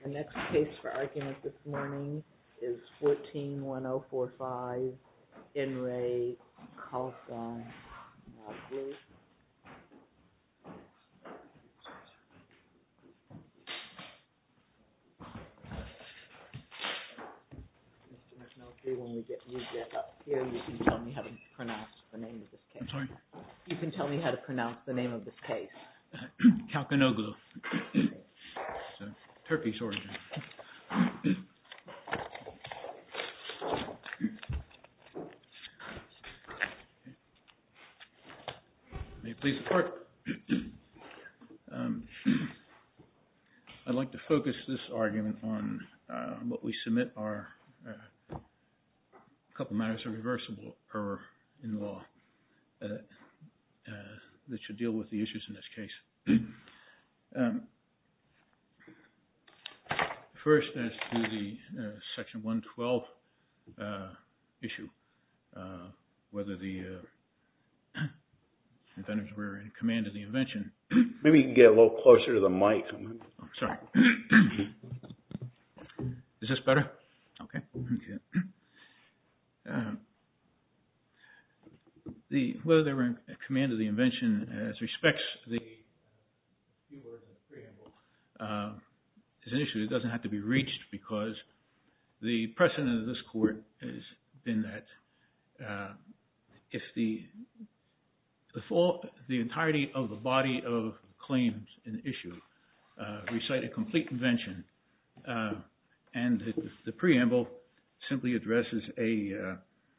The next case for argument this morning is 14-1045, In Re Kalkanoglu. Mr. McNulty, when you get up here, you can tell me how to pronounce the name of this case. I'm sorry? You can tell me how to pronounce the name of this case. Kalkanoglu. It's Turkish origin. May it please the court. I'd like to focus this argument on what we submit are a couple matters of reversible error in law that should deal with the issues in this case. First, as to the Section 112 issue, whether the inventors were in command of the invention. Maybe you can get a little closer to the mic. Oh, sorry. Is this better? Okay. Whether they were in command of the invention as respects the few words in the preamble is an issue that doesn't have to be reached, because the precedent of this court has been that if the entirety of the body of claims in issue recite a complete invention, and the preamble simply addresses a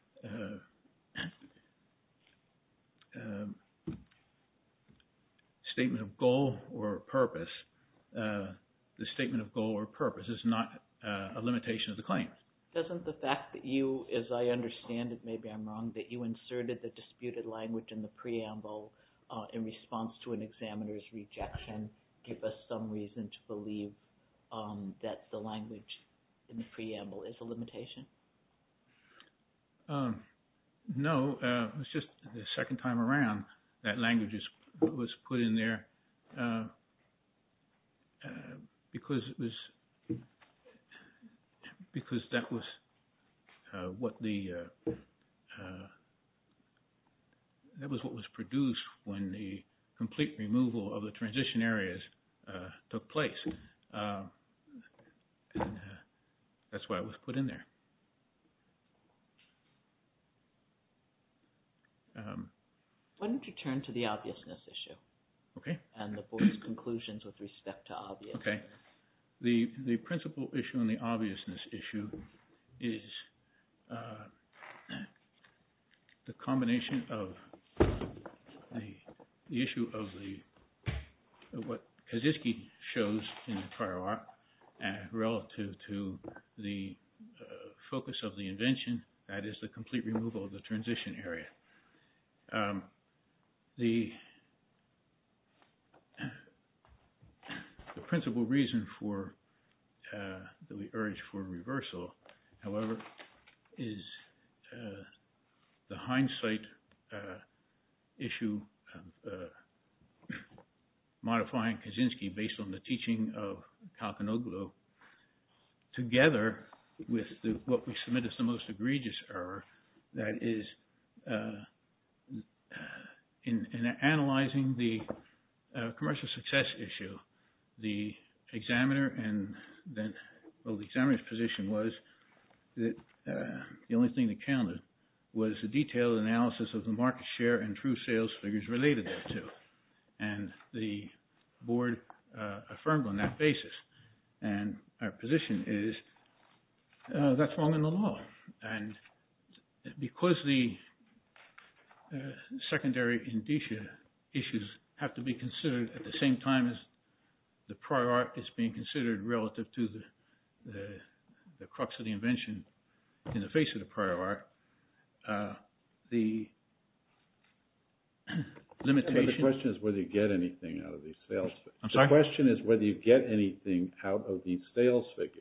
statement of goal or purpose, the statement of goal or purpose is not a limitation of the claims. Doesn't the fact that you, as I understand it, maybe I'm wrong, that you inserted the disputed language in the preamble in response to an examiner's rejection give us some reason to believe that the language in the preamble is a limitation? No, it's just the second time around that language was put in there because that was what was produced when the complete removal of the transition areas took place. And that's why it was put in there. Why don't you turn to the obviousness issue? Okay. And the board's conclusions with respect to obviousness. Okay. The principal issue in the obviousness issue is the combination of the issue of what Kaczynski shows in the prior art relative to the focus of the invention, that is the complete removal of the transition area. The principal reason for that we urge for reversal, however, is the hindsight issue of modifying Kaczynski based on the teaching of Kalkanoglu, together with what we submit as the most egregious error, that is in analyzing the commercial success issue, the examiner the examiner's position was that the only thing that counted was a detailed analysis of the market share and true sales figures related thereto. And the board affirmed on that basis. And our position is that's wrong in the law. And because the secondary indicia issues have to be considered at the same time as the prior art is being considered relative to the crux of the invention in the face of the prior art, the limitation... But the question is whether you get anything out of these sales figures. I'm sorry? The question is whether you get anything out of these sales figures.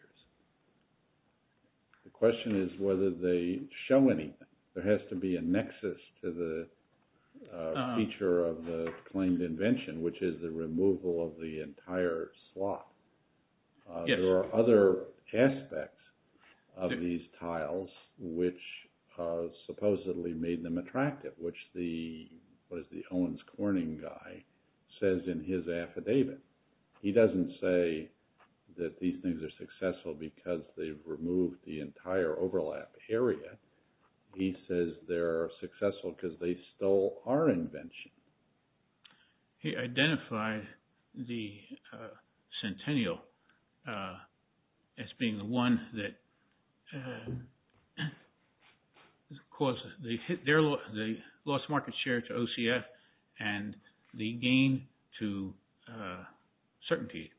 The question is whether they show anything. There has to be a nexus to the feature of the claimed invention, which is the removal of the entire slot. Yes. There are other aspects of these tiles which supposedly made them attractive, which the Owens Corning guy says in his affidavit. He doesn't say that these things are successful because they've removed the entire overlap area. He says they're successful because they stole our invention. He identified the Centennial as being the one that caused the lost market share to OCF and the gain to Certainty.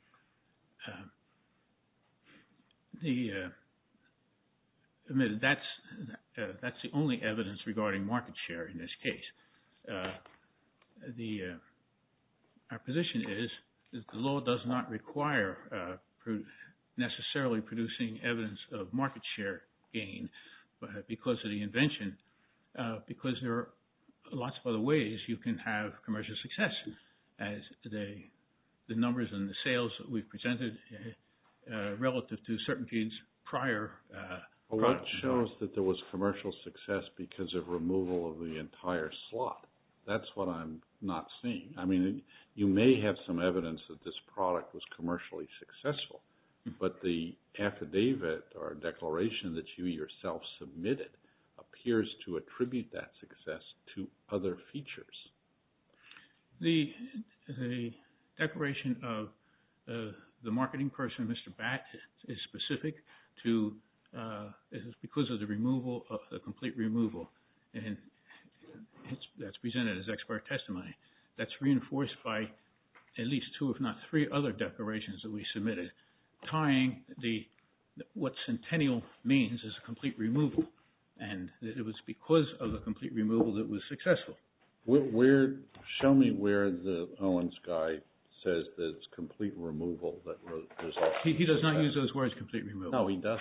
That's the only evidence regarding market share in this case. Our position is that the law does not require necessarily producing evidence of market share gain because of the invention, because there are lots of other ways you can have commercial success, as the numbers and the sales that we've presented relative to Certainty's prior what shows that there was commercial success because of removal of the entire slot? That's what I'm not seeing. I mean, you may have some evidence that this product was commercially successful, but the affidavit or declaration that you yourself submitted appears to attribute that success to other features. The declaration of the marketing person, Mr. Batt, is specific to is because of the removal, of the complete removal, and that's presented as expert testimony. That's reinforced by at least 2, if not 3 other declarations that we submitted, tying what Centennial means as a complete removal, and that it was because of the complete removal that it was successful. Show me where the Owens guy says that it's complete removal that results. He does not use those words, complete removal. No, he doesn't.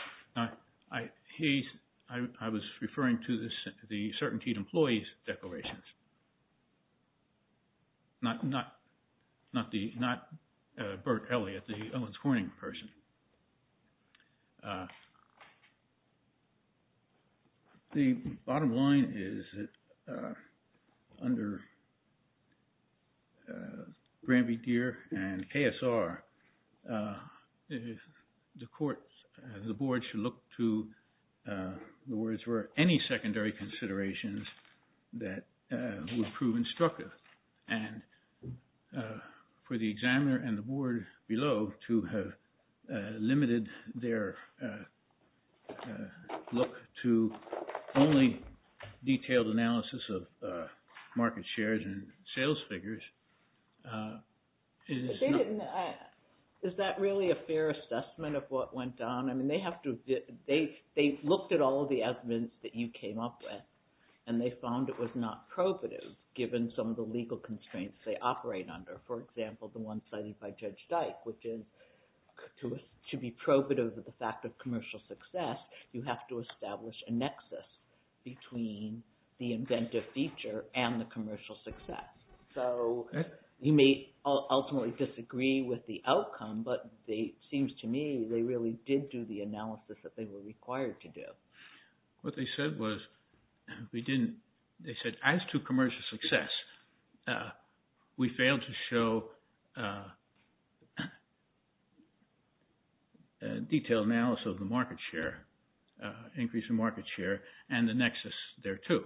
I was referring to the Certainty employees' declarations, not Bert Elliott, the Owens Corning person. The bottom line is that under Granby Deere and KSR, the board should look to the words were any secondary considerations that would prove instructive, and for the examiner and the board below to have limited their look to only detailed analysis of market shares and sales figures is that really a fair assessment of what went down? I mean, they looked at all of the evidence that you came up with, and they found it was not probative given some of the legal constraints they operate under. For example, the one cited by Judge Dyke, which is to be probative of the fact of commercial success, you have to establish a nexus between the inventive feature and the commercial success. So you may ultimately disagree with the outcome, but it seems to me they really did do the analysis that they were required to do. What they said was, they said, as to commercial success, we failed to show detailed analysis of the market share, increase in market share, and the nexus there too.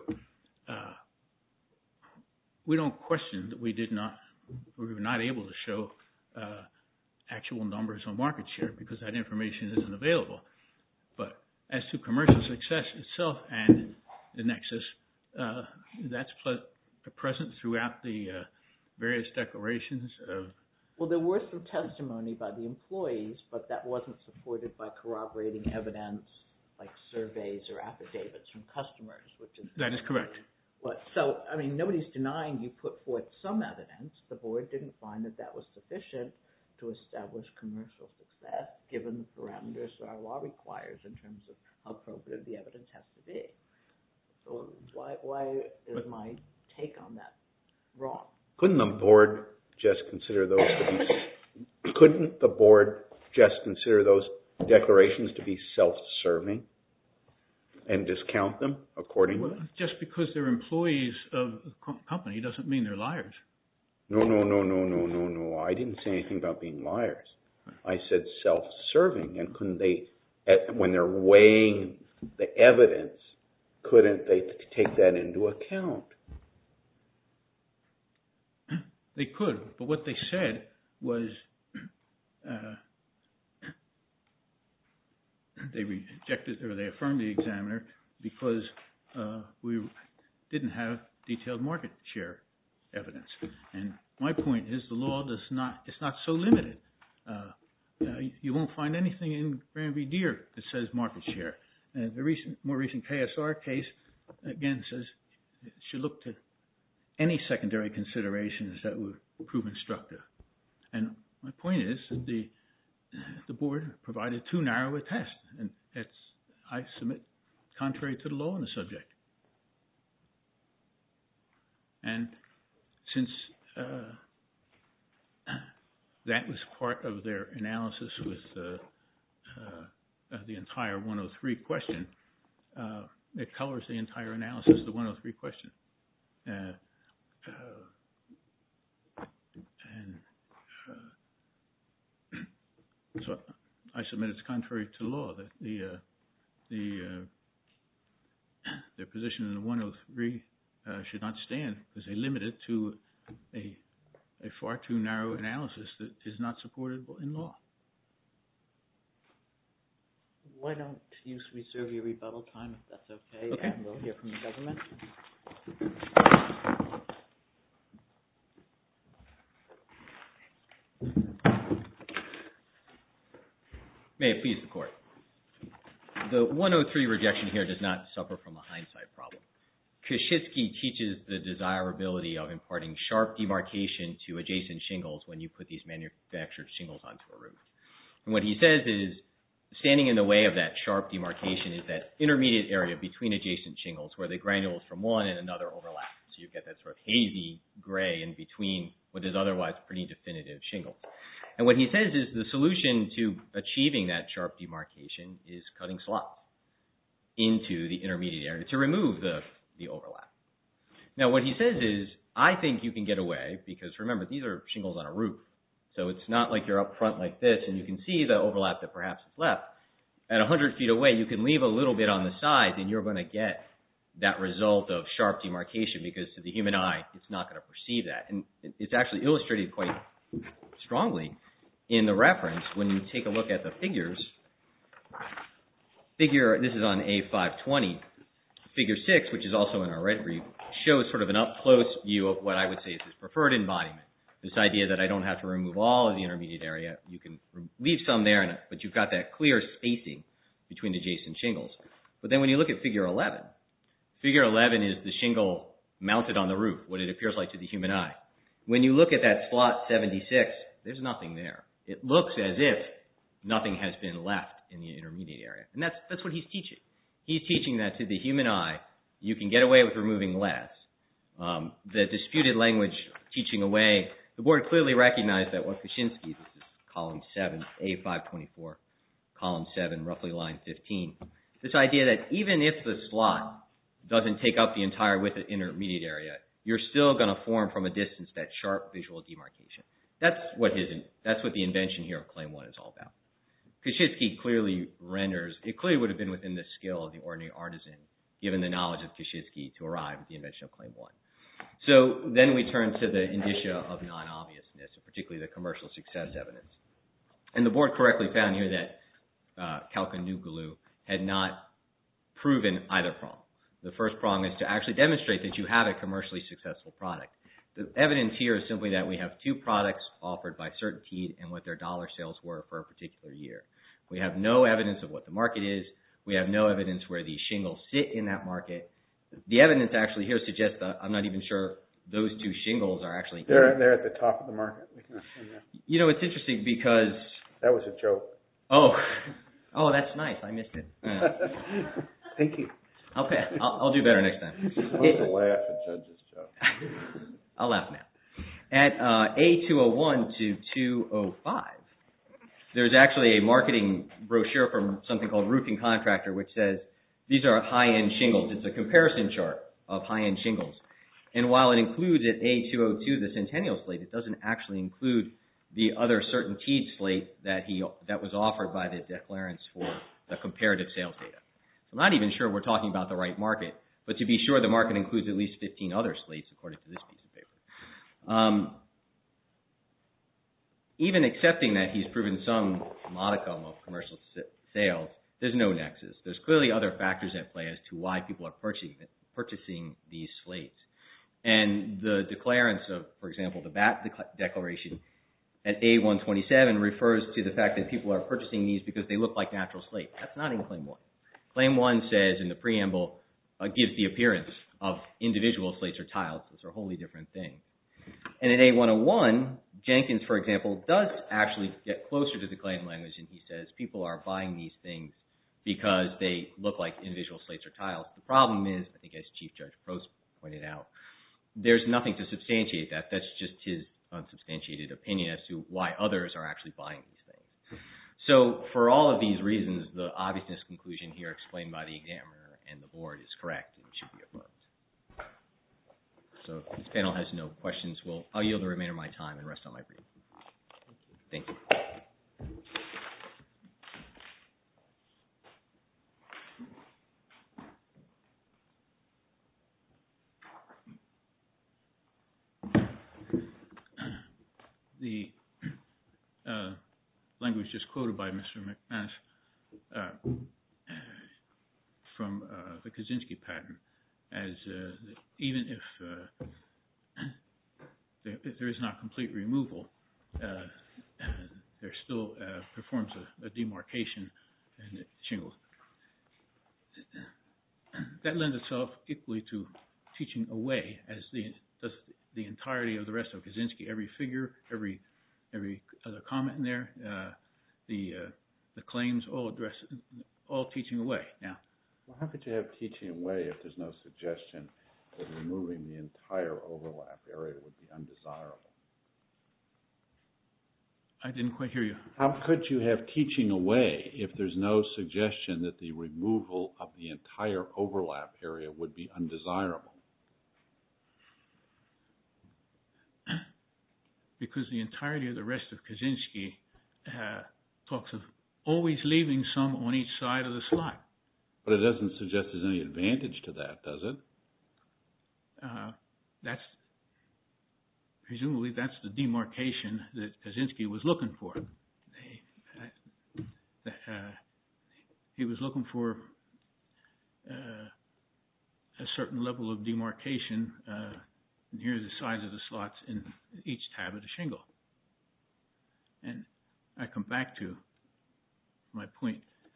We don't question that we were not able to show actual numbers on market share because that information isn't available. But as to commercial success itself and the nexus, that's present throughout the various declarations of. Well, there was some testimony by the employees, but that wasn't supported by corroborating evidence like surveys or affidavits from customers, which is... That is correct. So, I mean, nobody's denying you put forth some evidence. The board didn't find that was sufficient to establish commercial success, given the parameters that our law requires in terms of how probative the evidence has to be. So why is my take on that wrong? Couldn't the board just consider those to be... Couldn't the board just consider those declarations to be self-serving and discount them accordingly? Well, just because they're employees of the company doesn't mean they're liars. No. I didn't say anything about being liars. I said self-serving, and couldn't they, when they're weighing the evidence, couldn't they take that into account? They could, but what they said was they rejected or they affirmed the examiner because we didn't have detailed market share evidence. And my point is the law it's not so limited. You won't find anything in Graham v. Deere that says market share. And the more recent KSR case, again, says it should look to any secondary considerations that would prove instructive. And my point is that the board provided too narrow a test, and I submit contrary to the law on the subject. And since that was part of their analysis with the entire 103 question, it colors the entire analysis of the 103 question. So I submit it's contrary to law that their position in the 103 should not stand because they limit it to a far too narrow analysis that is not supportable in law. Why don't you reserve your rebuttal time, if that's okay, Okay. And we'll hear from the government. May it please the Court. The 103 rejection here does not suffer from a hindsight problem. Koschitzky teaches the desirability of imparting sharp demarcation to adjacent shingles when you put these manufactured shingles onto a roof. And what he says is, standing in the way of that sharp demarcation is that intermediate area between adjacent shingles where the granules from one and another overlap. So you get that sort of hazy gray in between what is otherwise pretty definitive shingles. And what he says is the solution to achieving that sharp demarcation is cutting slots into the intermediate area to remove the overlap. Now what he says is, I think you can get away because remember, these are shingles on a roof. So it's not like you're up front like this and you can see the overlap that perhaps is left. At 100 feet away, you can leave a little bit on the side and you're going to get that result of sharp demarcation because to the human eye, it's not going to perceive that. And it's actually illustrated quite strongly in the reference when you take a look at the figures. This is on A520. Figure 6, which is also in our red brief, shows sort of an up-close view of what I would say is his preferred embodiment. This idea that I don't have to remove all of the intermediate area. You can leave some there, but you've got that clear spacing between adjacent shingles. But then when you look at Figure 11, Figure 11 is the shingle mounted on the roof, what it appears like to the human eye. When you look at that slot 76, there's nothing there. It looks as if nothing has been left in the intermediate area. And that's what he's teaching. He's teaching that to the human eye, you can get away with removing less. The disputed language teaching away, the board clearly recognized that what Koschitzky, this is column 7, A524, column 7, roughly line 15, this idea that even if the slot doesn't take up the entire width of the intermediate area, you're still going to form from a distance that sharp visual demarcation. That's what the invention here of Claim 1 is all about. Koschitzky clearly renders, it clearly would have been within the skill of the ordinary artisan, given the knowledge of Koschitzky, to arrive at the invention of Claim 1. So then we turn to the indicia of non-obviousness, particularly the commercial success evidence. And the board correctly found here that Kalkanoglu had not proven either prong. The first prong is to actually demonstrate that you have a commercially successful product. The evidence here is simply that we have two products offered by CertainTeed and what their dollar sales were for a particular year. We have no evidence of what the market is. We have no evidence where these shingles sit in that market. The evidence actually here suggests that I'm not even sure those two shingles are actually... They're at the top of the market. We can assume that. You know, it's interesting because... That was a joke. Oh, that's nice. I missed it. Thank you. Okay, I'll do better next time. I to laugh at Judge's joke. I'll laugh now. At A201 to 205, there's actually a marketing brochure from something called Roofing Contractor, which says these are high-end shingles. It's a comparison chart of high-end shingles. And while it includes at A202 the Centennial slate, it doesn't actually include the other CertainTeed slate that was offered by the declarants for the comparative sales data. So I'm not even sure we're talking about the right market, but to be sure, the market includes at least 15 other slates according to this piece of paper. Even accepting that he's proven some modicum of commercial sales, there's no nexus. There's clearly other factors at play as to why people are purchasing these slates. And the declarants of, for example, the BAT declaration at A127 refers to the fact that people are purchasing these because they look like natural slates. That's not in Claim 1. Claim 1 says in the preamble, gives the appearance of individual slates or tiles. Those are wholly different things. And in A101, Jenkins, for example, does actually get closer to the claim language, and he says people are buying these things because they look like individual slates or tiles. The problem is, I think as Chief Judge Prost pointed out, there's nothing to substantiate that. That's just his unsubstantiated opinion as to why others are actually buying these things. So for all of these reasons, the obviousness conclusion here explained by the examiner and the board is correct and should be affirmed. So if this panel has no questions, I'll yield the remainder of my time and rest on my brief. Thank you. The language just quoted by Mr. McManus from the Kaczynski patent, as even if there is not complete removal, there still performs a demarcation and shingles. That lends itself equally to teaching away, as does the entirety of the rest of Kaczynski. Every figure, every other comment in there, the claims, all teaching away. Now, well, how could you have teaching away if there's no suggestion that removing the entire overlap area would be undesirable? I didn't quite hear you. How could you have teaching away if there's no suggestion that the removal of the entire overlap area would be undesirable? Because the entirety of the rest of Kaczynski talks of always leaving some on each side of the slot. But it doesn't suggest there's any advantage to that, does it? Presumably that's the demarcation that Kaczynski was looking for. He was looking for a certain level of demarcation near the sides of the slots in each tab of the shingle. And I come back to my point.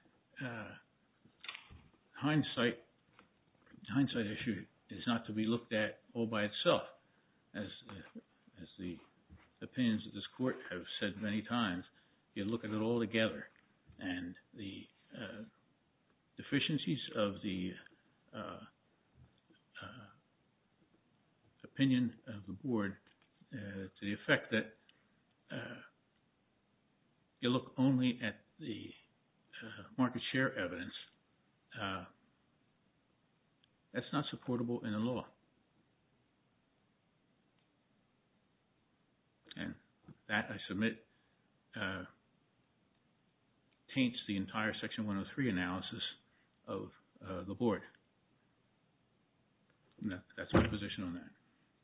Hindsight issue is not to be looked at all by itself, as the opinions of this court have said many times. You look at it all together, and the deficiencies of the opinion of the board to the effect that you look only at the market share evidence, that's not supportable in the law. And that, I submit, taints the entire Section 103 analysis of the board. And that's my position on that.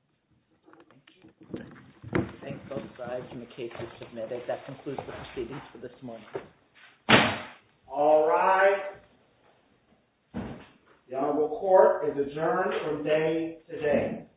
Okay. Thank both sides, and the case is submitted. That concludes the proceedings for this morning. All right. The Honorable Court is adjourned from day to day.